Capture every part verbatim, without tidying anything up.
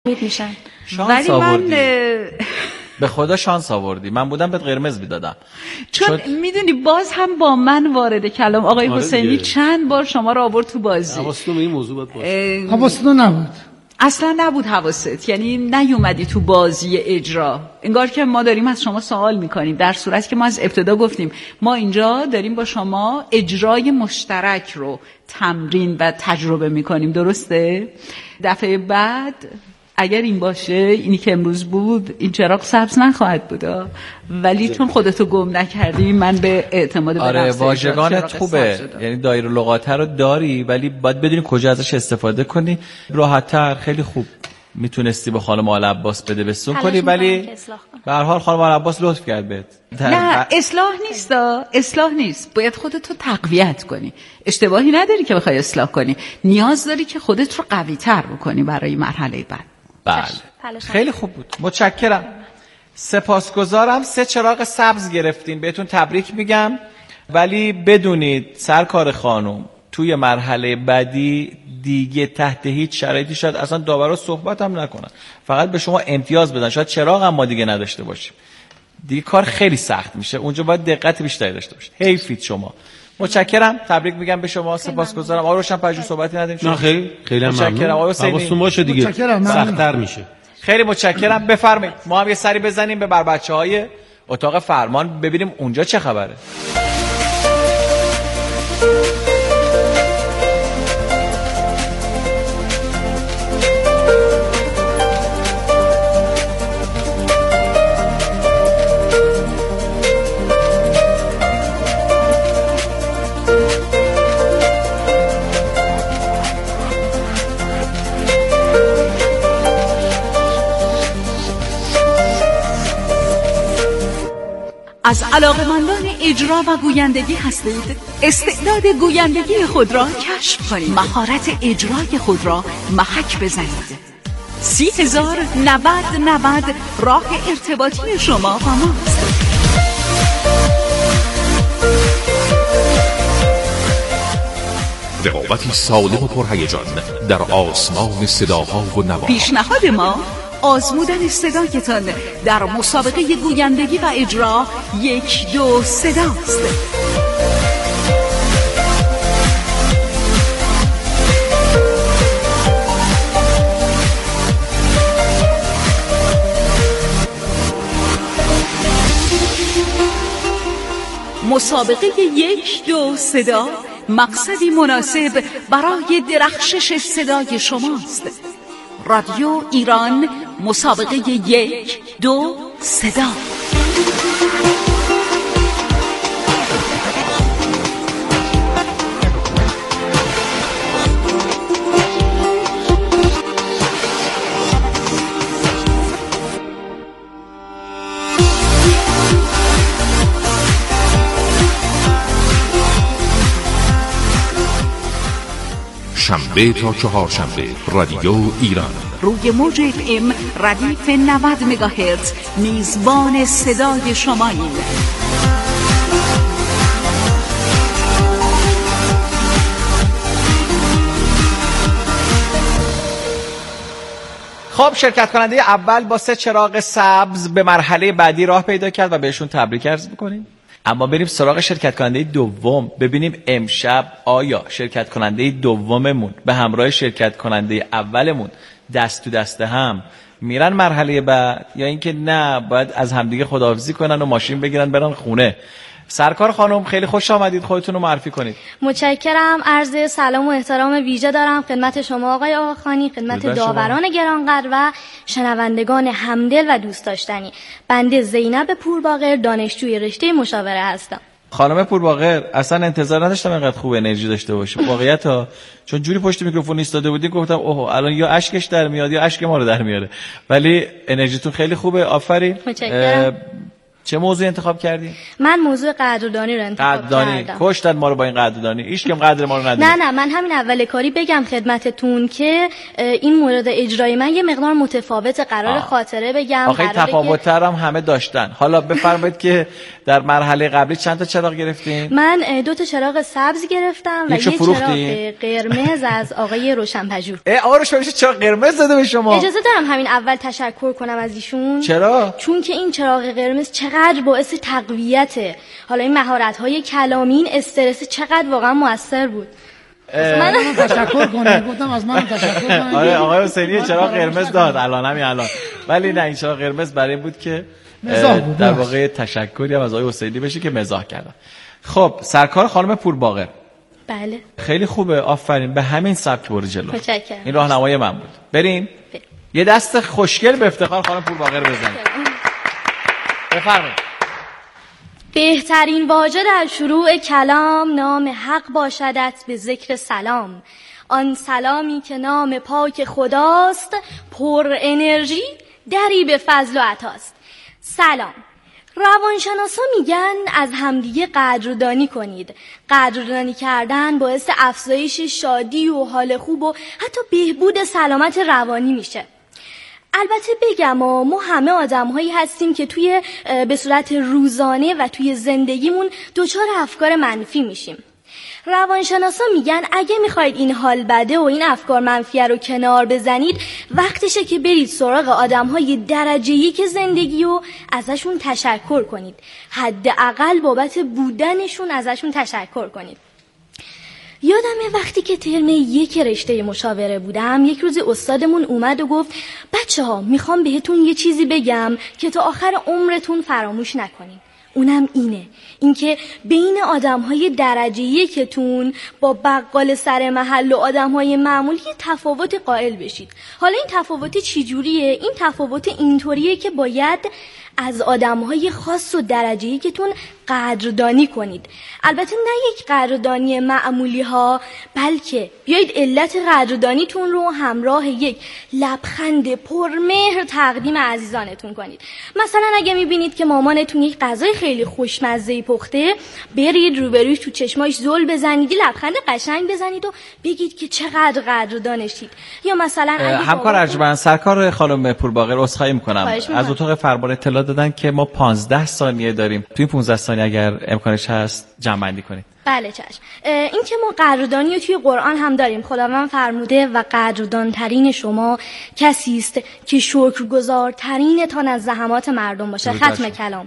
میشن. ولی من به خدا شانس آوردی. من بودم بهت قرمز میدادم. چون شد... میدونی باز هم با من وارد کلام آقای آره حسینی دیگه. چند بار شما رو آورد تو بازی. حواستون به این موضوع باید باشه. حواستون نبود. اصلا نبود حواست، یعنی نیومدی تو بازی اجرا. انگار که ما داریم از شما سوال میکنیم، در صورتی که ما از ابتدا گفتیم ما اینجا داریم با شما اجرای مشترک رو تمرین و تجربه میکنیم. درسته؟ دفعه بعد اگر این باشه، اینی که امروز بود، این چراغ سبز نخواهد بود، ولی چون خودتو گم نکردی من به اعتماد به آره نفس واژگانت خوبه، یعنی دایره لغات رو داری ولی باید بدونی کجا ازش استفاده کنی. راحت‌تر خیلی خوب میتونستی با خانم آل عباس بده بستون کنی، ولی به هر حال خانم آل عباس لطف کرد بهت. نه اصلاح نیست، اصلاح نیست، باید خودتو تقویت کنی. اشتباهی نداری که بخوای اصلاح کنی، نیاز داری که خودت رو قوی‌تر بکنی برای مرحله بعد. بله خیلی خوب بود، متشکرم، سپاسگزارم. سه چراغ سبز گرفتین، بهتون تبریک میگم، ولی بدونید سرکار خانم توی مرحله بعدی دیگه تحت هیچ شرایطی شاید اصلا داورا صحبت هم نکنن، فقط به شما امتیاز بدن، شاید چراغ هم ما دیگه نداشته باشیم، دیگه کار خیلی سخت میشه، اونجا باید دقت بیشتری داشته باشید. حیفید شما. متشکرم، تبریک میگم به شما، سپاسگزارم. آقای روشن‌پژوه صحبتی نداریم؟ نه خیلی خیلی متشکرم. آقای حسینی حواستون باشه دیگه، سخت‌تر میشه. خیلی متشکرم. بفرمایید ما هم یه سری بزنیم به بر بچه‌های اتاق فرمان ببینیم اونجا چه خبره. از علاقه‌مندان اجرا و گویندگی هستید؟ استعداد گویندگی خود را کشف کنید. مهارت اجرای خود را محک بزنید. سی هزار نود نود راه ارتباطی شما و ماست. رقابتی سالم و پرهیجان در آسمان صداها و نواها. پیشنهاد ما آزمودن صدایتان در مسابقه گویندگی و اجرا یک دو صداست. مسابقه یک دو صدا مقصدی مناسب برای درخشش صدای شماست. رادیو ایران، مسابقه یک دو صدا. شنبه تا چهارشنبه رادیو ایران روی موج اف ام ردیف نود مگاهرتز میزبان صدای شماییم. خب شرکت کننده اول با سه چراغ سبز به مرحله بعدی راه پیدا کرد و بهشون تبریک عرض می‌کنیم. اما بریم سراغ شرکت کننده دوم، ببینیم امشب آیا شرکت کننده دوممون به همراه شرکت کننده اولمون دست تو دست هم میرن مرحله بعد، یا اینکه نه باید از همدیگه خداحافظی کنن و ماشین بگیرن برن خونه. سرکار خانم خیلی خوش آمدید، خودتون رو معرفی کنید. متشکرم. عرض سلام و احترام ویژه دارم خدمت شما آقای آقاخانی، خدمت داوران گرانقدر و شنوندگان همدل و دوست داشتنی. بنده زینب پورباقر، دانشجوی رشته مشاوره هستم. خانم پورباقر اصلا انتظار نداشتم اینقدر خوب انرژی داشته باشه واقعیت ها، چون جوری پشت میکروفون ایستاده بودین گفتم اوه الان یا اشکش در میاد یا اشک ما رو در میاره، ولی انرژیتون خیلی خوبه، آفرین. متشکرم. چه موضوع انتخاب کردی؟ من موضوع قدردانی رو انتخاب قدردانی. کردم. کشتن ما رو با این قدردانی. هیچ کم قدر ما رو ندید. نه نه من همین اول کاری بگم خدمتتون که این مورد اجرای من یه مقدار متفاوت، قرار آه. خاطره بگم. آخه تفاوت‌تر هم همه داشتن. حالا بفرمایید که در مرحله قبلی چند تا چراغ گرفتین؟ من دو تا چراغ سبز گرفتم و یه چراغ قرمز از آقای روشن‌پژوه. ای آقا روشن‌پژوه چرا قرمز داده به شما؟ اجازه دارم همین اول تشکر کنم از ایشون. چرا؟ چون که این چراغ قرمز چقدر باعث تقویته. حالا این مهارت‌های کلامی، این استرس چقدر واقعا موثر بود. من تشکر کنم، گفتم از من تشکر کنم. آره آقای حسینی چراغ قرمز داد الان همین الان، ولی نه این چراغ قرمز برای بود که در واقع تشکری هم از آقای حسینی بشه که مزاح کردن. خب سرکار خانم پورباقر. بله خیلی خوبه، آفرین، به همین سبک برو جلو. متشکرم. این راهنمای من بود. بریم بریم. یه دست خوشگل به افتخار خانم پورباقر بزنید. بفرمایید. بهترین واژه در شروع کلام نام حق باشدت به ذکر سلام، آن سلامی که نام پاک خداست، پر انرژی دری به فضل و عطاست. سلام. روانشناسا میگن از همدیگه قدردانی کنید. قدردانی کردن باعث افزایش شادی و حال خوب و حتی بهبود سلامت روانی میشه. البته بگم ما همه آدم‌هایی هستیم که توی به صورت روزانه و توی زندگیمون دچار افکار منفی میشیم. روانشناسا میگن اگه میخواید این حال بده و این افکار منفی رو کنار بزنید، وقتشه که برید سراغ آدم‌های درجه یک زندگی و ازشون تشکر کنید. حداقل بابت بودنشون ازشون تشکر کنید. یادمه وقتی که ترم یک رشته مشاوره بودم، یک روز استادمون اومد و گفت بچه ها میخوام بهتون یه چیزی بگم که تا آخر عمرتون فراموش نکنین. اونم اینه، اینکه بین آدم‌های درجه یکتون با بقال سر محل و آدم‌های معمولی تفاوت قائل بشید. حالا این تفاوت چی جوریه؟ این تفاوت اینطوریه که باید از آدم‌های خاص و درجه یکتون قدردانی کنید. البته نه یک قدردانی معمولی ها، بلکه بیایید علت قدردانیتون رو همراه یک لبخند پرمهر تقدیم عزیزانتون کنید. مثلا اگه میبینید که مامانتون یک غذای خیلی خوشمزه‌ای پخته، برید روبروش تو چشماش زل بزنید، لبخند قشنگ بزنید و بگید که چقدر قدردانشید. یا مثلا همکار ارجمند، سرکار خانم پورباقر، عذرخواهی میکنم از اتاق فرمان اطلاع دادن که ما پانزده ثانیه داریم. توی پانزده ثانیه اگر امکانش هست جمع بندی کنید. بله چشم. این که ما قدردانی رو توی قرآن هم داریم. خداوند فرموده و قدردانترین شما کسی است که شکرگزارترین تان از زحمات مردم باشه. ختم کلام.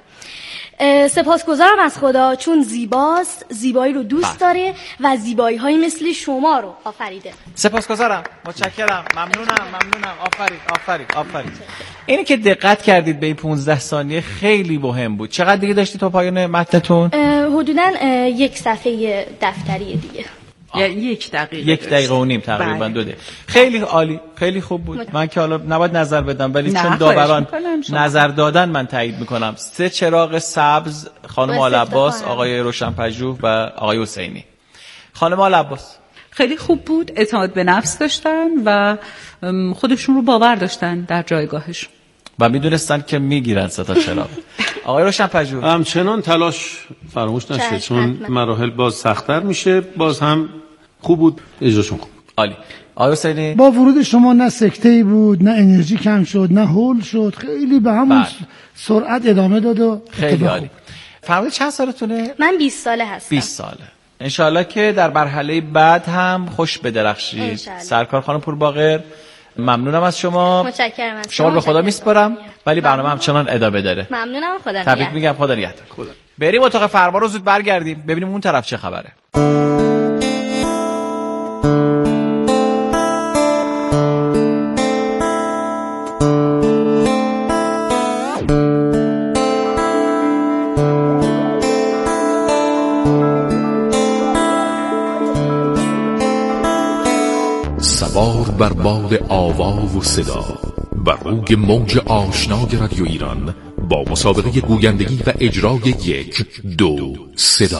سپاسگزارم از خدا چون زیباست، زیبایی رو دوست داره و زیبایی های مثل شما رو آفریده. سپاسگزارم، متشکرم، ممنونم ممنونم آفرین آفرین آفرین. اینی که دقت کردید به این پانزده ثانیه خیلی مهم بود. چقدر دیگه داشتید تا پایان متنتون؟ حدوداً یک صفحه دفتری دیگه. یعنی یک دقیقه یک دقیقه و نیم تقریبا. دو دقیقه. خیلی عالی، خیلی خوب بود. من که حالا نباید نظر بدم ولی چون داوران نظر دادن من تایید میکنم. سه چراغ سبز خانم آلعباس، آقای روشن‌پژوه و آقای حسینی. خانم آلعباس خیلی خوب بود، اعتماد به نفس داشتن و خودشون رو باور داشتن در جایگاهشون و میدونستن که میگیرن سه تا چراغ. آقای روشن‌پژوه همچنان تلاش فراموش نشه چون مراحل باز سخت‌تر میشه. باز هم خوب بود، اجراشون خوب. عالی. آقای حسینی با ورود شما نه سکته‌ای بود، نه انرژی کم شد، نه هول شد، خیلی به همون بله. سرعت ادامه داد و خیلی عالی. فرمودید چند سالتونه؟ من بیست ساله هستم. بیست ساله. انشالله که در مرحله بعد هم خوش بدرخشید. سرکار خانم پورباقر ممنونم از شما. متشکرم از شما. به خدا میسپارم ولی برنامه همچنان ادامه داره. ممنونم. خدا نگهدار. تبریک میگم. خدا نگهدار. بریم اتاق فرمان رو زود برگردیم ببینیم اون طرف چه خبره. سوار بر باد آوا و صدا بر روی موج آشنای رادیو ایران با مسابقه گویندگی و اجرای یک دو صدا.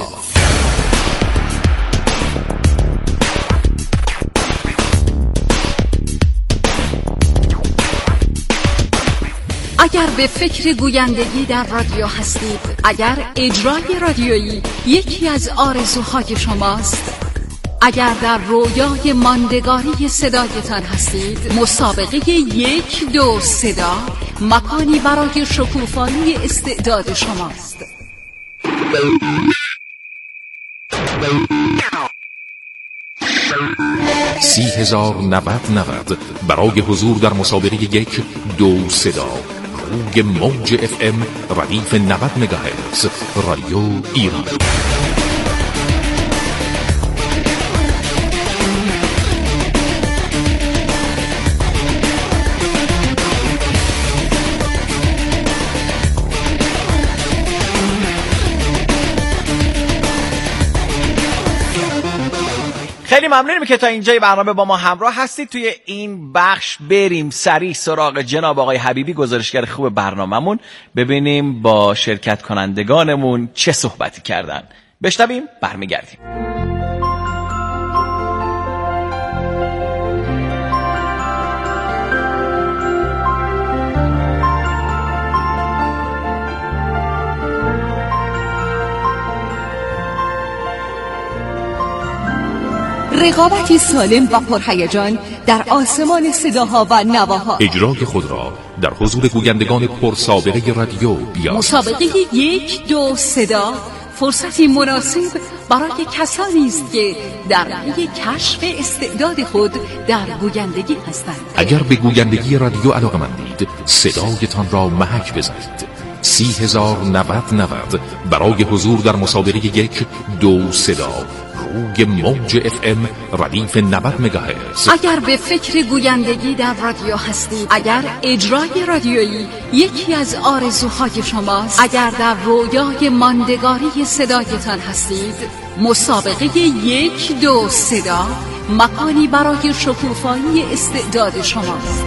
اگر به فکر گویندگی در رادیو هستید، اگر اجرای رادیویی یکی از آرزوهای شماست، اگر در رویای ماندگاری صدایتان هستید، مسابقه یک دو صدا مکانی برای شکوفایی استعداد شماست. سی هزار نود نود برای حضور در مسابقه یک دو صدا روی موج اف ام ردیف نود مگاهرتز رادیو ایران. خیلی ممنونیم که تا اینجای برنامه با ما همراه هستید. توی این بخش بریم سریع سراغ جناب آقای حبیبی، گزارشگر خوب برنامه‌مون، ببینیم با شرکت کنندگانمون چه صحبتی کردن. بشنویم برمیگردیم. رقابتی سالم و پرهیجان در آسمان صداها و نواها. اجرای خود را در حضور گویندگان پرسابقه رادیو بیار. مسابقه یک دو صدا فرصتی مناسب برای کسانی است که در پی کشف استعداد خود در گویندگی هستند. اگر به گویندگی رادیو علاقه‌مندید، صدایتان را محک بزنید. سی هزار نود نود برای حضور در مسابقه یک دو صدا روی موج اف ام ردیف نود مگاهرتز. اگر به فکر گویندگی در رادیو هستید، اگر اجرای رادیویی یکی از آرزوهای شماست، اگر در رویای ماندگاری صدایتان هستید، مسابقه یک دو صدا مکانی برای شکوفایی استعداد شماست.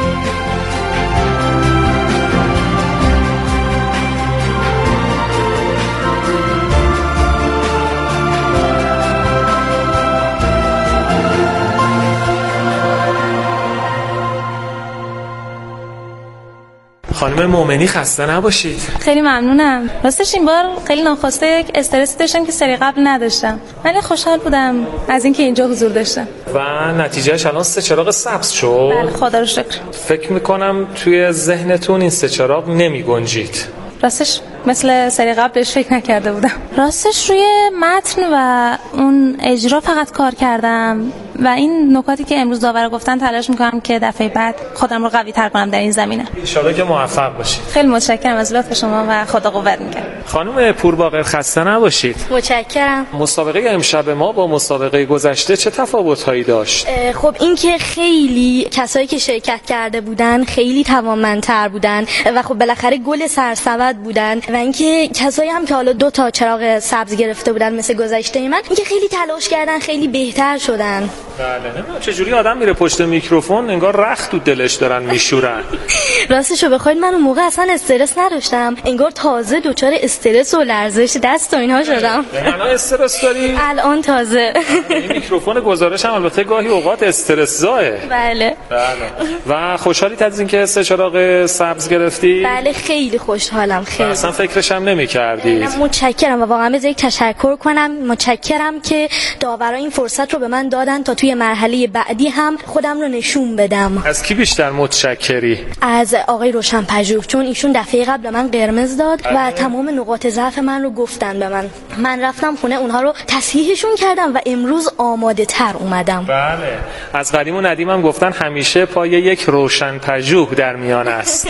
خانم مومنی خسته نباشید. خیلی ممنونم. راستش این بار خیلی ناخواسته یک استرسی داشتم که سری قبل نداشتم، ولی خوشحال بودم از اینکه اینجا حضور داشتم. و نتیجهش الان سه چراغ سبز شد. بله خدا رو شکر. فکر میکنم توی ذهنتون این سه چراغ نمی گنجید. راستش مثل سری قبلش فکر نکرده بودم. راستش روی متن و اون اجرا فقط کار کردم و این نکاتی که امروز داور گفتن تلاش میکنم که دفعه بعد خودم رو قوی تر کنم در این زمینه. ان شاءالله که موفق باشید. خیلی متشکرم از لطف شما و خدا قوت میگم. خانم پورباقر خسته نباشید. متشکرم. مسابقه امشب ما با مسابقه گذشته چه تفاوت‌هایی داشت؟ خب این که خیلی کسایی که شرکت کرده بودن خیلی توانمندتر بودن و خب بالاخره گل سرسبد بودن و اینکه کسایی هم که حالا دو تا چراغ سبز گرفته بودن مثل گذشته من، اینکه خیلی تلاش کردن، خیلی بهتر شدن. بله نمیدونم چه جوری آدم میره پشت میکروفون انگار رخت تو دلش دارن میشورن. راستشو بخواید من اون موقع اصلا استرس نداشتم، انگار تازه دچار استرس و لرزش دست و اینها شدم. الان استرس داری؟ الان تازه. این میکروفون گزارش هم البته گاهی اوقات استرس زاه. بله. بله. و خوشحالیت از اینکه سه چراغ سبز گرفتی؟ بله خیلی خوشحالم. خیلی. اصلا فکرش هم نمی‌کردید. متشکرم و واقعا بذارید یک تشکر کنم. متشکرم که داورا این فرصت رو به من دادن تا توی مرحله بعدی هم خودم رو نشون بدم. از کی بیشتر متشکری؟ از آقای روشن‌پژوه، چون ایشون دفعه قبل من قرمز داد و اه. تمام نقاط ضعف من رو گفتن به من. من رفتم خونه اونها رو تصحیحشون کردم و امروز آماده تر اومدم. بله. از قدیم و ندیم هم گفتن همیشه پای یک روشن‌پژوه در میان است.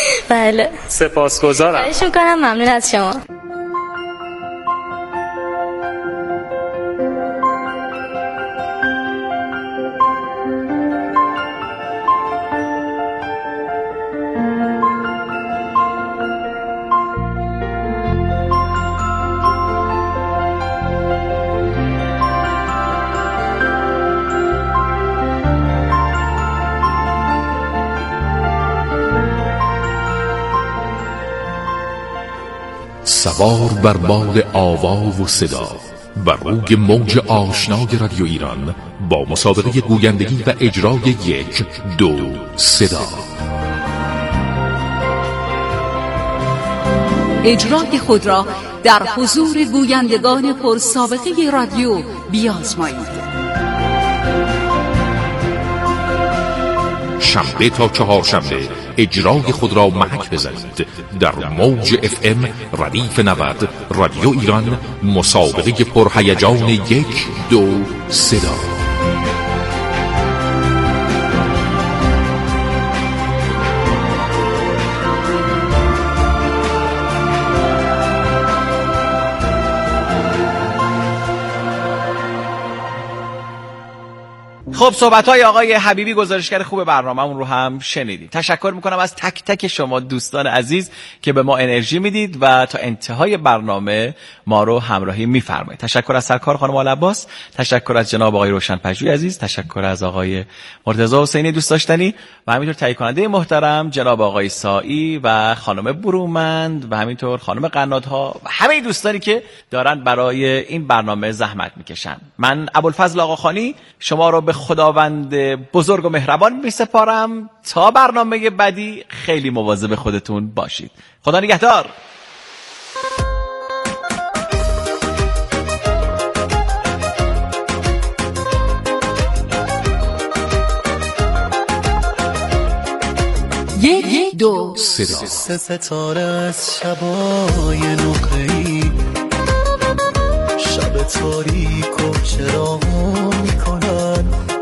بله. سپاسگزارم. خواهش می‌کنم. ممنون از شما. سوار بر باد آوا و صدا بر روی موج آشنای رادیو ایران با مسابقه گویندگی و اجرای یک دو صدا. اجرای خود را در حضور گویندگان پرسابقه رادیو بیازمایید. شنبه تا چهارشنبه اجرای خود را محک بزنید در موج اف ام ردیف نود رادیو ایران، مسابقه پرهیجان یک دو صدا. خب صحبت‌های آقای حبیبی گزارشگر خوب برنامه‌مون رو هم شنیدید. تشکر می‌کنم از تک تک شما دوستان عزیز که به ما انرژی میدید و تا انتهای برنامه ما رو همراهی می‌فرمایید. تشکر از سرکار خانم آل عباس، تشکر از جناب آقای روشن پژوهی عزیز، تشکر از آقای مرتضی حسینی دوست داشتنی و همینطور تهیه کننده محترم جناب آقای سایی و خانم برومند و همینطور خانم قنات‌ها و همه دوستانی که دارن برای این برنامه زحمت می‌کشن. من ابوالفضل آقاخانی شما رو به خداوند بزرگ و مهربان می سپارم تا برنامه بعدی. خیلی مواظب خودتون باشید. خدا نگهدار. یک دو صدا. سه ستاره از شبای نقره‌ای، شب تاریک و چراغ میکنن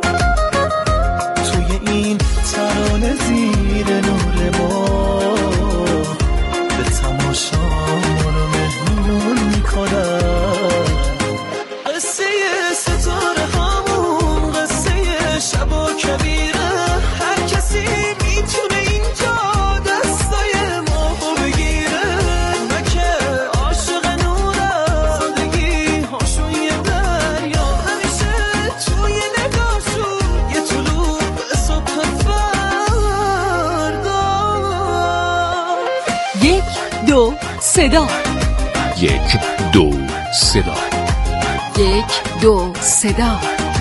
توی این ترانه زیر نور ما، به تماشا منو مهمون میکنن. قصه ستاره همون قصه شب و کبیره، هر کسی میتونه اینجا دستای ما بگیره. مکه عاشق نوره سادگی هاشون یه دریا، همیشه توی نگاهشون یه طلوع به صبح فردا. یک دو صدا. یک دو صدا. یک دو صدا.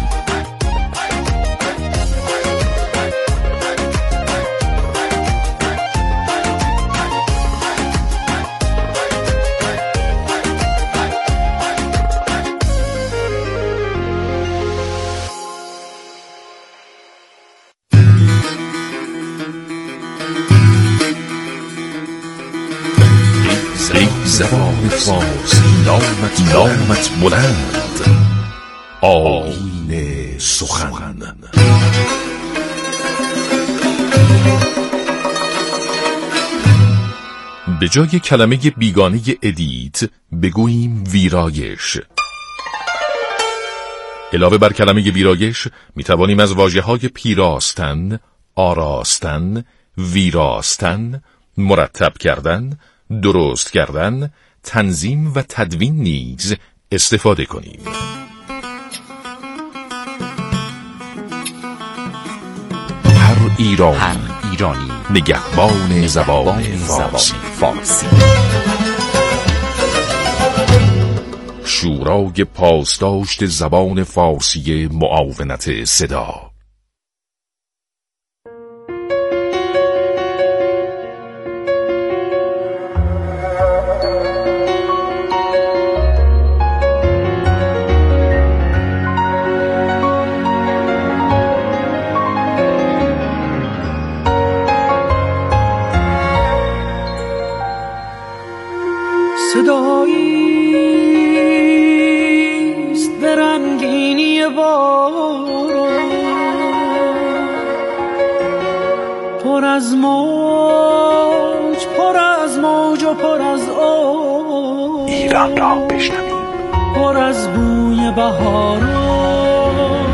زبان فارسی نامت نامت بلند، آیین سخن. به جای کلمه بیگانه ادیت بگوییم ویرایش. علاوه بر کلمه ویرایش می توانیم از واژه‌های پیراستن، آراستن، ویراستن، مرتب کردن، درست کردن، تنظیم و تدوین نیز استفاده کنیم. هر ایرانی, هر ایرانی نگهبان زبان فارسی. فارسی. شورای پاسداشت زبان فارسی معاونت صدا. صداییست به رنگینی باران، پر از موج پر از موج و پر از آب، ایران را بشنویم. پر از بوی بهاران.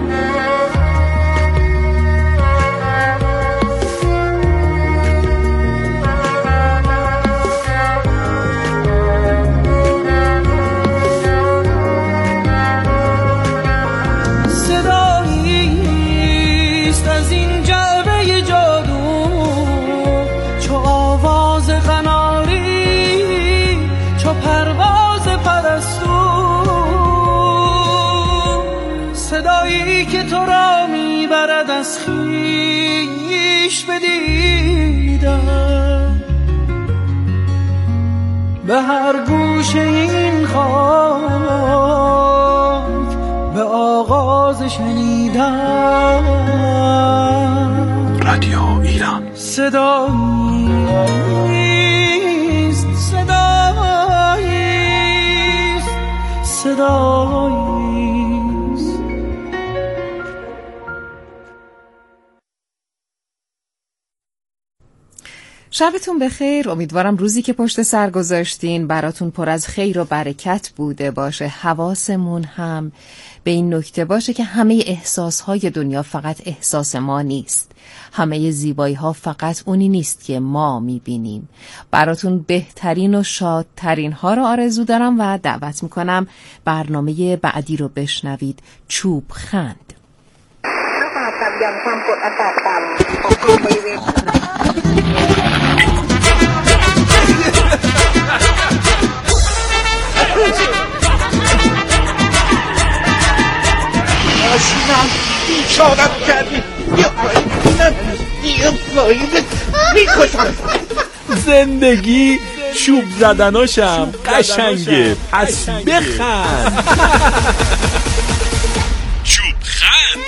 صدایی که تو را میبرد از خویش بدیدم، به هر گوشه این خاک به آغاز شنیدن رادیو ایران صداییست صداییست صداییست. شبتون بخیر. امیدوارم روزی که پشت سر گذاشتین براتون پر از خیر و برکت بوده باشه. حواسمون هم به این نکته باشه که همه احساسهای دنیا فقط احساس ما نیست. همه زیبایی ها فقط اونی نیست که ما میبینیم. براتون بهترین و شادترین ها رو آرزو دارم و دعوت میکنم برنامه بعدی رو بشنوید. چوب خند. آشینم بیچارم کردی. بیا بیا باید میکشم. زندگی چوب زدناشم قشنگه، پس بخند. چوب خند.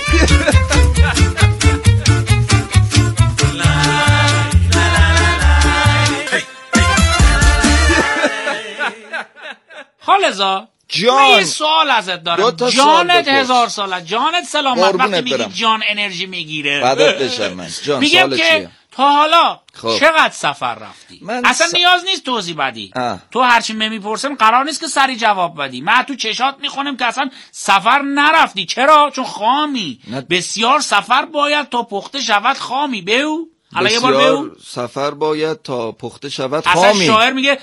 خالزا جان، من یه سوال ازت دارم. جانت هزار ساله، جانت سلامت. وقتی میگی جان انرژی میگیره بعدت بشم من. جان میگم که چیه؟ تا حالا خب. چقدر سفر رفتی؟ اصلا س... نیاز نیست توضیح بدی. اه. تو هرچی میپرسم قرار نیست که سری جواب بدی. من تو چشات میخونم که اصلا سفر نرفتی. چرا؟ چون خامی. نه. بسیار سفر باید تا پخته شود خامی. بهو بسیار سفر باید تا پخته شود خامی. اصلا شاعر میگه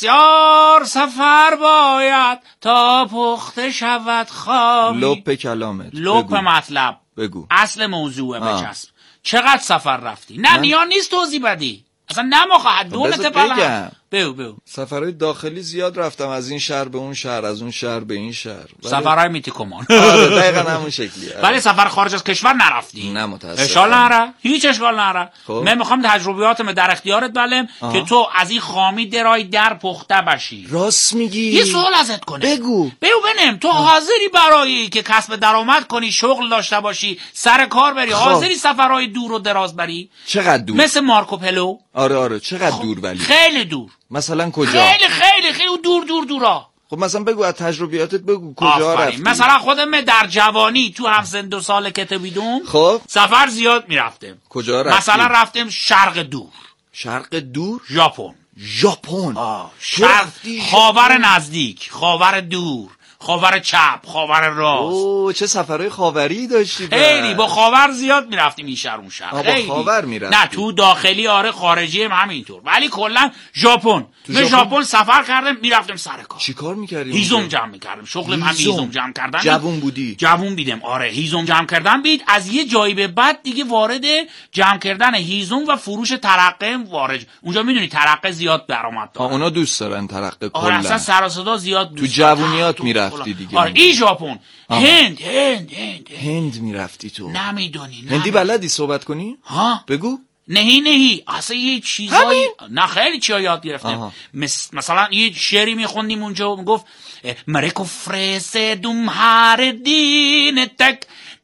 بسیار سفر باید تا پخته شود خامی. لپ کلامت، لپ مطلب بگو. اصل موضوعه بچسب. چقدر سفر رفتی؟ نه نیاز نیست توضیح بدی. اصلا نماخه دونت پلا. بگو بگو. سفرهای داخلی زیاد رفتم، از این شهر به اون شهر، از اون شهر به این شهر. سفرهای میتی کمان. آره دقیقاً همون شکلیه. ولی سفر خارج از کشور نرفتی؟ نه متاسفم. اشکال نره، هیچ اشکال نره. من میخوام تجربیاتم در اختیارت بلم که تو از این خامی درای در پخته بشی. راست میگی؟ یه سوال ازت کنه. بگو. بگو بنم تو حاضری برای که کسب درآمد کنی، شغل داشته باشی، سر کار بری، حاضری سفرهای دور و دراز بری؟ چقدر دور؟ مثل مارکو پلو. آره آره چقدر دور ولی؟ خیلی دور. مثلا کجا؟ خیلی خیلی خیلی دور دور دورا. خب مثلا بگو از تجربیاتت بگو کجا رفتی؟ مثلا خودم در جوانی تو هم سن دو سال که بیدون خب سفر زیاد میرفتم. کجا رفتی؟ مثلا رفتم شرق دور. شرق دور؟ ژاپن. ژاپن. شرق خاور نزدیک، خاور دور، خاور چپ، خاور راست. اوه چه سفرهای خاوری داشتی؟ خیلی با خاور زیاد میرفتیم این شهر اون شهر. خیلی با خاور میرفتی؟ نه تو داخلی آره، خارجی هم همینطور. ولی کلا ژاپن. من ژاپن سفر کردم میرفتم سر کار. چیکار می‌کردی؟ هیزم جمع می‌کردم. شغلم هم هیزم جمع کردن. جوون بودی؟ جوون بیدم آره، هیزم جمع کردن بید. از یه جایی به بعد دیگه وارد جمع کردن هیزم و فروش ترقه وارد. اونجا میدونی ترقه زیاد درآمد داره. اونا دوست دارن ترقه کلا. آره اصلا سر و صدا زیاد تو جوونیات میرفتی دیگه. آره این ژاپن. هند هند هند هند میرفتی تو؟ نمیدونی. هندی بلدی صحبت کنی؟ ها بگو. نهی نهی اصلا یه چیزایی نه خیلی چیا یاد گرفتم. مس... مثلا یه شعری میخوندیم اونجا میگفت مرکو فرس دوم هر دین تک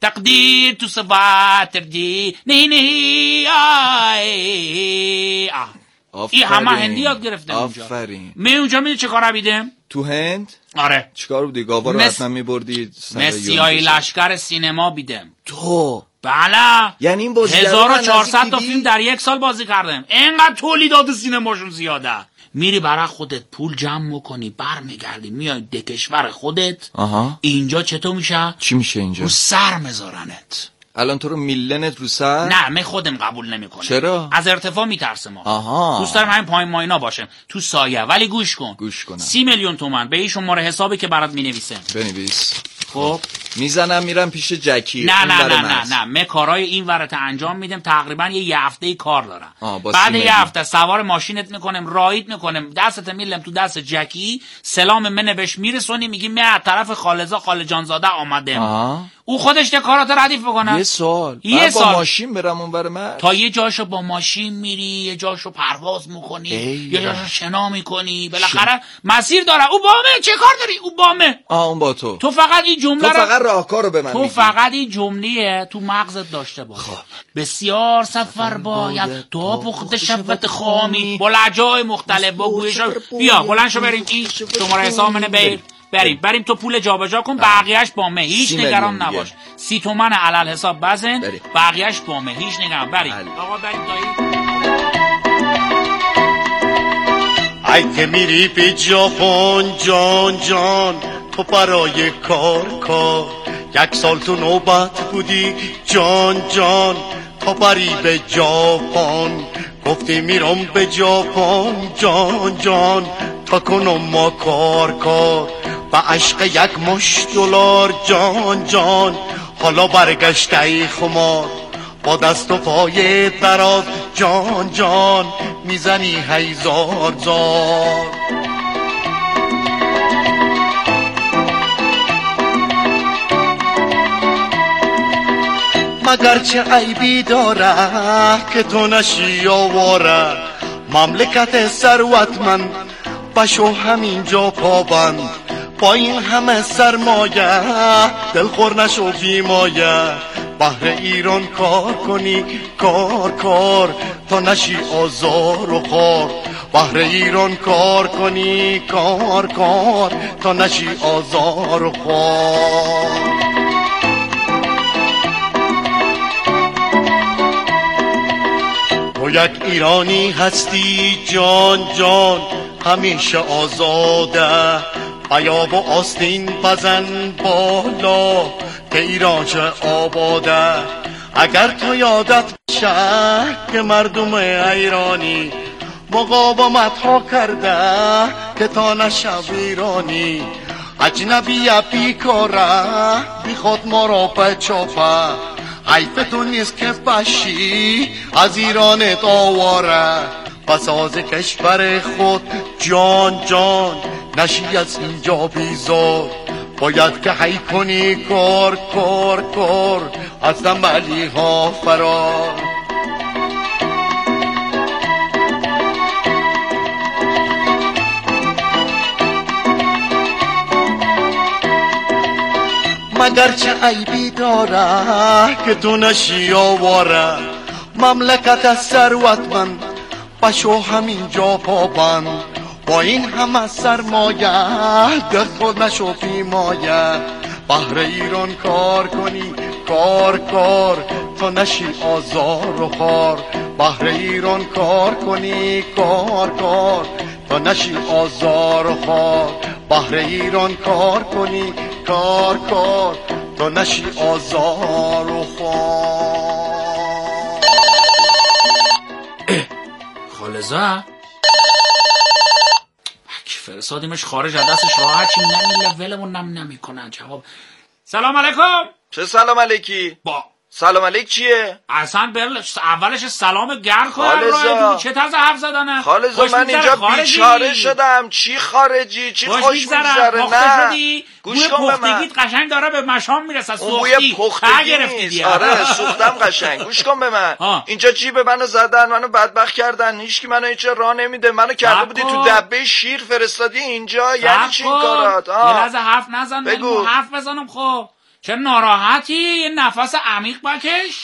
تقدیر تو سواتر دی نهی نهی آی این همه هندی یاد گرفتم اونجا. آفرین. من اونجا میدونی چه کار بیدم؟ تو هند؟ آره. چیکار بودی؟ گاوا رو حتما میبردی مسیای لشکر سینما بیدم. تو؟ بله. یعنی این بازی هزار و چهارصد تا فیلم در یک سال بازی کردم. اینقدر تولیدات سینماشون زیاده. میری برای خودت پول جمع میکنی، برمیگردی میای ده کشور خودت. آها. اینجا چطور میشه؟ چی میشه اینجا؟ رو سر میذارنت. الان تو رو میلنت رو سر؟ نه من خودم قبول نمیکنم. چرا؟ از ارتفاع میترسم. آها. دوست دارم همین پایین ماینا باشم تو سایه. ولی گوش کن. گوش کنم. سی میلیون تومان به این شماره حسابی که برات مینویسم. بنویس. خب میزنم میرم پیش جکی. نه نه نه نه نه من کارهای این ورت انجام میدم. تقریبا یه هفته کار دارم. بعد یه هفته سوار ماشینت میکنم، رایت میکنم، دستت میلم تو دست جکی، سلام منه بهش میرسونی، میگی من از طرف خالزا خاله جان زاده آمدم. او خودش دکارات ردیف بکنه. یه سال یه من سال با ماشین برم اونور مرز، تا یه جاشو با ماشین میری، یه جاشو پرواز میکنی، یه جاشو شنا میکنی، بالاخره مسیر داره. او بامه، چه کار داری؟ او بامه. آ اون با تو. تو فقط این جمله تو فقط راهکارو به من تو میگی. فقط این جمله تو مغزت داشته باش. بسیار سفر باید تا پخته شود خامی، با لهجه‌های مختلف، با گویش. بیا بلند شو بریم این شماره حساب بیر بریم بریم تو پول جابجا کن، بقیه‌اش بامه، هیچ نگران نباش. سی تومن علل حساب بزن، بقیه‌اش بامه، هیچ نگران. بریم آقا بریم دایی. ای که میری به ژاپن جان جان، تو برای کار کار، یک سال تو نوبت بودی جان جان، تا بری به ژاپن. گفتی میرم به ژاپن جان جان، تا کنم ما کار کار، با عشق یک مش دلار جان جان. حالا برگشته ای خمار، با دست و پای دراز جان جان، میزنی هزار زار. مگر چه عیبی داره که تو نشی آواره، مملکت ثروتمند بشو همینجا پابند، با این همه سرمایه دلخور نشو بیمایه. بهر ایران کار کنی کار کار، تا نشی آزار و خار. بهر ایران کار کنی کار کار، تا نشی آزار و خار. تو یک ایرانی هستی جان جان، همیشه آزاده، بیاب و آستین بزن بالا که ایران چه آباده. اگر تو یادت بشه که مردم ایرانی مقاومت ها کرده که تا نشو ایرانی، اجنبی بیکاره بی خود ما را بچاپه. حیف تو نیست که بشی از ایران آواره، پس از کشور خود جان جان، نشی از اینجا بیزار. باید که حی کنی کار کار کار، از تنبلی ها فرار. مگر چه عیبی داره که تو نشی آواره، مملکت ثروتمند بشو همینجا پابند، با این همه سرمایه در خود نشو بیمایه. بهر ایران کار کنی کار کار، تا نشی آزار و خار. بهر ایران کار کنی کار کار، تا نشی آزار و خار. بهر ایران کار کنی کار کار، تا نشی آزار و خار. خالزه فرستادیمش خارج از دستش، راحت چی نمی لولمون نم نمی کنن. جواب سلام علیکم. چه سلام علیکی؟ با سلام علیک چیه؟ اصلا برل اولش سلام گرم کنم. چه طرز حرف زدنه؟ خالزا من اینجا بیچاره شدم. چی خارجی؟ چی خوش میگذره؟ نه گوش کن به من. قشنگ داره به مشام میرسه. سوختی پختگی. آره سوختم قشنگ. گوش کن به من. اینجا جیب منو زدن، منو بدبخت کردن، هیچکی منو اینجا راه نمیده. منو کرده بودی تو دبه شیر فرستادی اینجا. یعنی چی این کارات؟ یه لحظه حرف نزن. بگو حرف بزنم. خب چه ناراحتی؟ یه نفس عمیق بکش.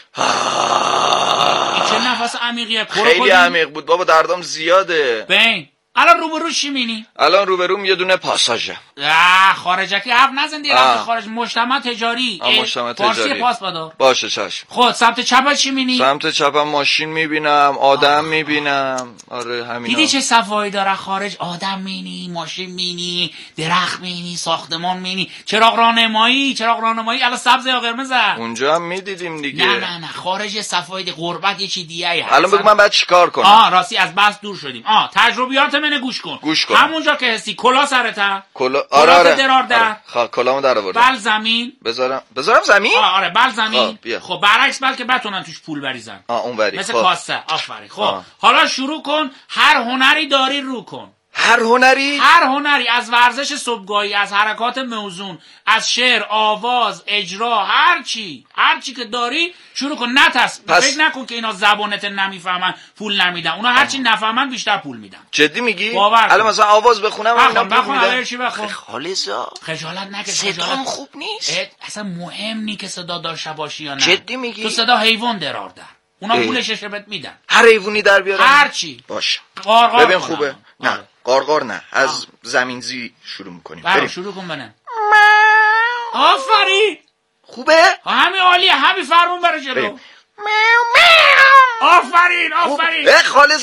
این چه نفس عمیقیه؟ خیلی عمیق بود بابا، دردم زیاده. بین الان روبرو چی مینی؟ الان روبروم یه دونه پاساژه. آه خارجکی حرف نزن دیگه. رفت خارج مجتمع تجاری. مجتمع تجاری. فارسی پاس بده. باشه چشم. خود سمت چپ چی مینی؟ سمت چپم ماشین میبینم، آدم میبینم. آره همینا. دیدی چه صفایی داره خارج؟ آدم مینی، ماشین مینی، درخت مینی، ساختمان مینی، چراغ راهنمایی، چراغ راهنمایی الان سبز یا قرمزه. اونجا هم میدیدیم دیگه. نه نه نه خارج صفای غربت یه چی دیگه ای هست. الان بگو من بعد چیکار کنم؟ آه راستی از بس دور شدیم. آه تجربیات منو گوش کن. گوش کن. همونجا که هستی کلا سرته. کلا آره آره. درار در. آره. کلامو در آوردم. بل زمین. بذارم بذارم زمین؟ آه آره بل زمین. خب, خب برعکس بلکه بتونن توش پول بریزن. آه اونوری. مثل خب. کاسه. آفرین. خب آه. حالا شروع کن، هر هنری داری رو کن. هر هنری؟ هر هنری، از ورزش صبحگاهی، از حرکات موزون، از شعر، آواز، اجرا، هر چی هر چی که داری شروع کن. نترس، پس... فکر نکن که اینا زبانت نمیفهمن پول نمیدن. اونا هر چی نفهمن بیشتر پول میدن. جدی میگی؟ باور الان مثلا آواز بخونم اینا پول میدن. الان چی بخون؟ خالصا خجالت نکش. صدام خوب نیست. اصلا مهم نی که صدا داشته باشی یا نه. جدی میگی؟ تو صدا حیوان درار در. اونا پولش بهت میدن. هر حیوانی در بیارن. هر چی. باشه. قارقار ببین خوبه. نه آه. قارقار نه. از آه. زمینزی شروع میکنیم. بریم شروع کن بنم. آفرین. خوبه؟ همین عالیه. همین فرمون برای جلو. آفرین آفرین. خالص